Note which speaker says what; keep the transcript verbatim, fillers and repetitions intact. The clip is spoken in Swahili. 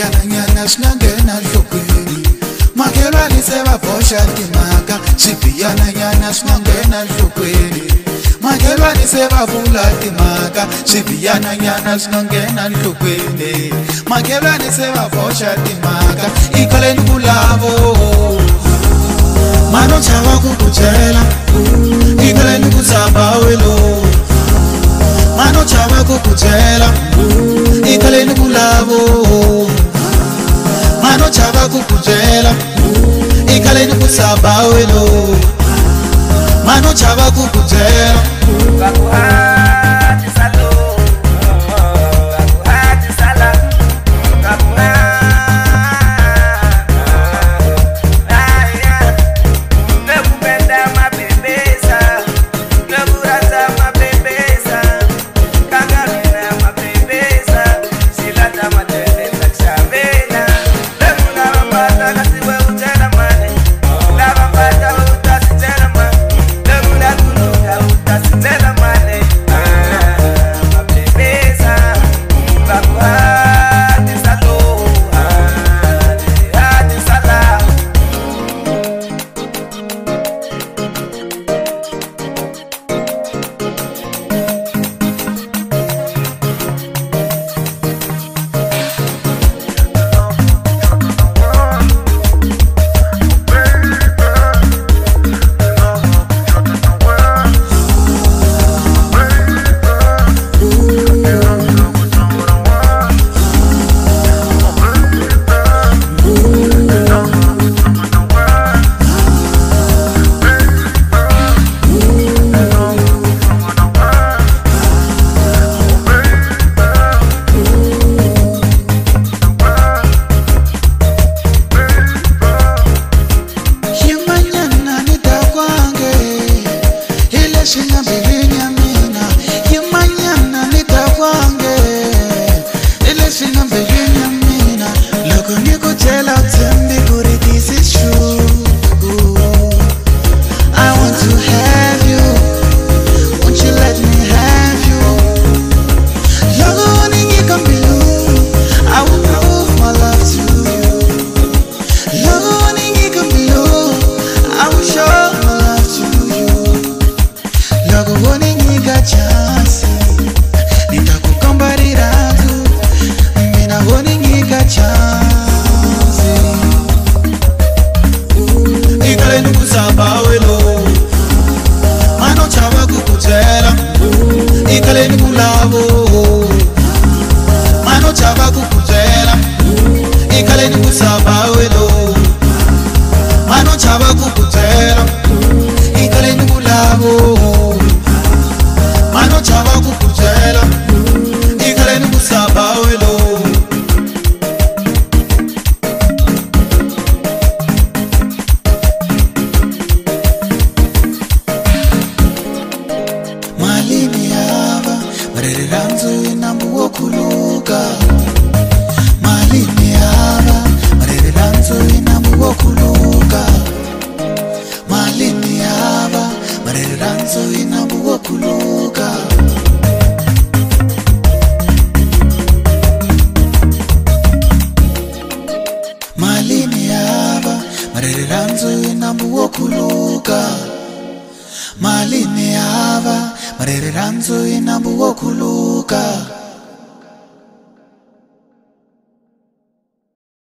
Speaker 1: Sibiyana nyana sinangena nhlokweni Makhelwane sebabhosha timhaka Sibiyana nyana sinangena nhlokweni Makhelwane sebavula timhaka Sibiyana nyana sinangena nhlokweni Makhelwane sebabhosha timhaka Ikhaleni kulavo Mano chava kukutshela Ikhaleni kusaba welo Mano chava kukutshela Ikhaleni kulavo Mano chava kukutshela Ikhaleni kusaba welo Mano chava kukutshela
Speaker 2: Kakuhati salo Kakuhati sala Kakuhati
Speaker 1: Ikhaleni kulavo Mano chava kukutshela Ikhaleni kusaba welo Mano chava kukutshela Ikhaleni kulavo Mano chava kukutshela Ikhaleni kusaba welo Malini yava Marere ranzo inambu wokuluka Malini yava Marere ranzo inambu wokuluka Malini yava Marere ranzo inambu wokuluka Malini yava Marere ranzo inambu wokuluka Malini yava Marere ranzo inambu wokuluka